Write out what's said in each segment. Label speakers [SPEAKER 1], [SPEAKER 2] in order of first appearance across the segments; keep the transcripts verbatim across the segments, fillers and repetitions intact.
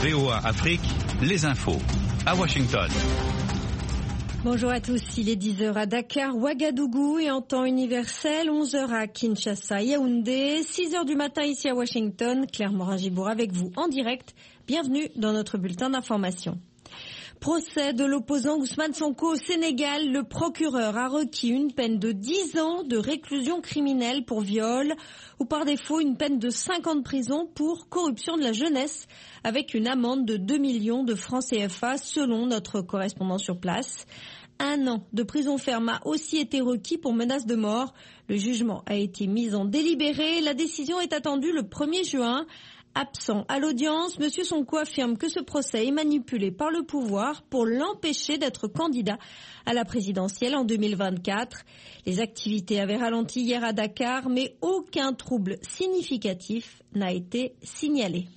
[SPEAKER 1] V O A Afrique, les infos à Washington.
[SPEAKER 2] Bonjour à tous, il est dix heures à Dakar, Ouagadougou et en temps universel, onze heures à Kinshasa, Yaoundé, six heures du matin ici à Washington. Claire Morin-Gibour avec vous en direct. Bienvenue dans notre bulletin d'information. Procès de l'opposant Ousmane Sonko au Sénégal. Le procureur a requis une peine de dix ans de réclusion criminelle pour viol ou par défaut une peine de cinq ans de prison pour corruption de la jeunesse avec une amende de deux millions de francs C F A selon notre correspondant sur place. Un an de prison ferme a aussi été requis pour menace de mort. Le jugement a été mis en délibéré. La décision est attendue le premier juin. Absent à l'audience, M. Sonko affirme que ce procès est manipulé par le pouvoir pour l'empêcher d'être candidat à la présidentielle en deux mille vingt-quatre. Les activités avaient ralenti hier à Dakar, mais aucun trouble significatif n'a été signalé.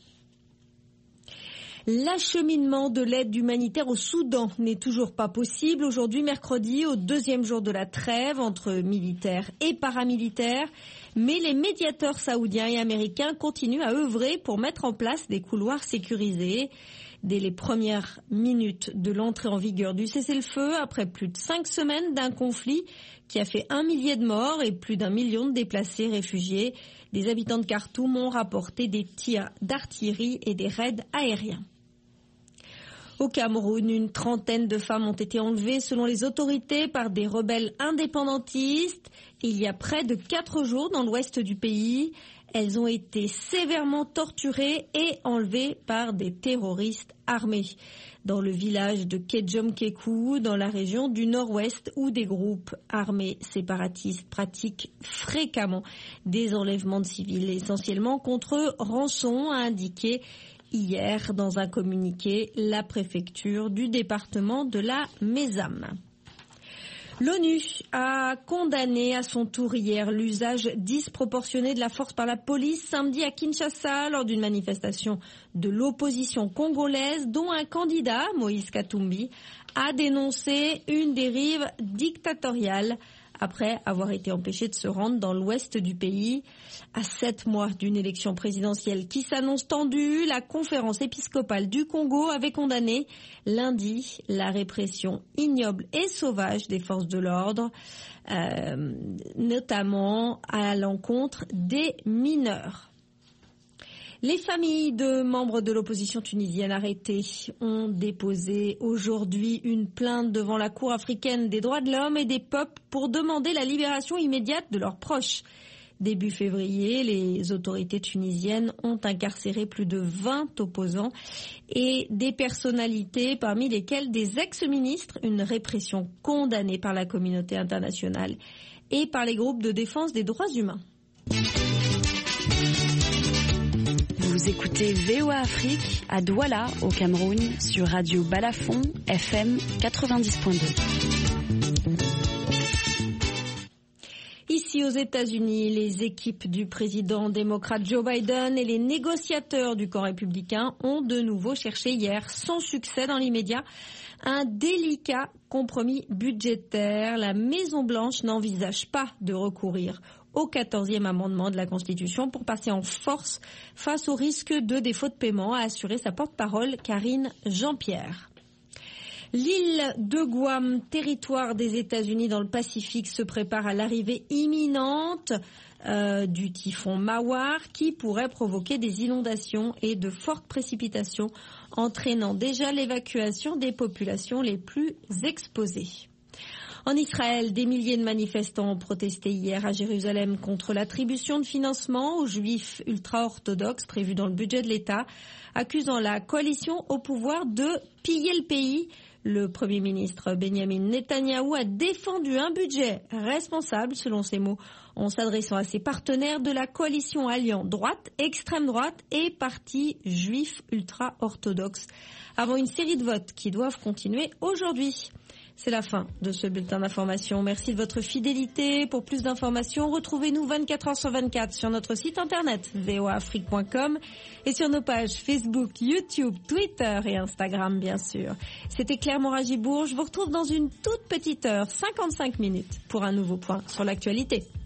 [SPEAKER 2] L'acheminement de l'aide humanitaire au Soudan n'est toujours pas possible. Aujourd'hui, mercredi, au deuxième jour de la trêve entre militaires et paramilitaires. Mais les médiateurs saoudiens et américains continuent à œuvrer pour mettre en place des couloirs sécurisés. Dès les premières minutes de l'entrée en vigueur du cessez-le-feu, après plus de cinq semaines d'un conflit qui a fait un millier de morts et plus d'un million de déplacés réfugiés, des habitants de Khartoum ont rapporté des tirs d'artillerie et des raids aériens. Au Cameroun, une trentaine de femmes ont été enlevées selon les autorités par des rebelles indépendantistes. Il y a près de quatre jours dans l'ouest du pays. Elles ont été sévèrement torturées et enlevées par des terroristes armés. Dans le village de Kedjomkekou, dans la région du nord-ouest, où des groupes armés séparatistes pratiquent fréquemment des enlèvements de civils, essentiellement contre rançon, a indiqué hier, dans un communiqué, la préfecture du département de la Mézam. L'ONU a condamné à son tour hier l'usage disproportionné de la force par la police samedi à Kinshasa lors d'une manifestation de l'opposition congolaise dont un candidat, Moïse Katumbi, a dénoncé une dérive dictatoriale après avoir été empêché de se rendre dans l'ouest du pays. À sept mois d'une élection présidentielle qui s'annonce tendue, la conférence épiscopale du Congo avait condamné lundi la répression ignoble et sauvage des forces de l'ordre, euh, notamment à l'encontre des mineurs. Les familles de membres de l'opposition tunisienne arrêtés ont déposé aujourd'hui une plainte devant la Cour africaine des droits de l'homme et des peuples pour demander la libération immédiate de leurs proches. Début février, les autorités tunisiennes ont incarcéré plus de vingt opposants et des personnalités, parmi lesquelles des ex-ministres, une répression condamnée par la communauté internationale et par les groupes de défense des droits humains.
[SPEAKER 3] Vous écoutez V O A Afrique à Douala, au Cameroun, sur Radio Balafon, F M quatre-vingt-dix point deux.
[SPEAKER 2] Ici aux États-Unis, les équipes du président démocrate Joe Biden et les négociateurs du camp républicain ont de nouveau cherché hier, sans succès dans l'immédiat, un délicat compromis budgétaire. La Maison-Blanche n'envisage pas de recourir au quatorzième amendement de la Constitution pour passer en force face au risque de défaut de paiement, a assuré sa porte-parole Karine Jean-Pierre. L'île de Guam, territoire des États-Unis dans le Pacifique, se prépare à l'arrivée imminente euh, du typhon Mawar qui pourrait provoquer des inondations et de fortes précipitations, entraînant déjà l'évacuation des populations les plus exposées. En Israël, des milliers de manifestants ont protesté hier à Jérusalem contre l'attribution de financement aux juifs ultra-orthodoxes prévus dans le budget de l'État, accusant la coalition au pouvoir de piller le pays. Le Premier ministre Benjamin Netanyahou a défendu un budget responsable, selon ses mots, en s'adressant à ses partenaires de la coalition alliant droite, extrême droite et partis juifs ultra-orthodoxes, avant une série de votes qui doivent continuer aujourd'hui. C'est la fin de ce bulletin d'information. Merci de votre fidélité. Pour plus d'informations, retrouvez-nous vingt-quatre heures sur vingt-quatre sur notre site internet v o a afrique point com et sur nos pages Facebook, YouTube, Twitter et Instagram, bien sûr. C'était Claire Morin-Gibour. Je vous retrouve dans une toute petite heure, cinquante-cinq minutes, pour un nouveau point sur l'actualité.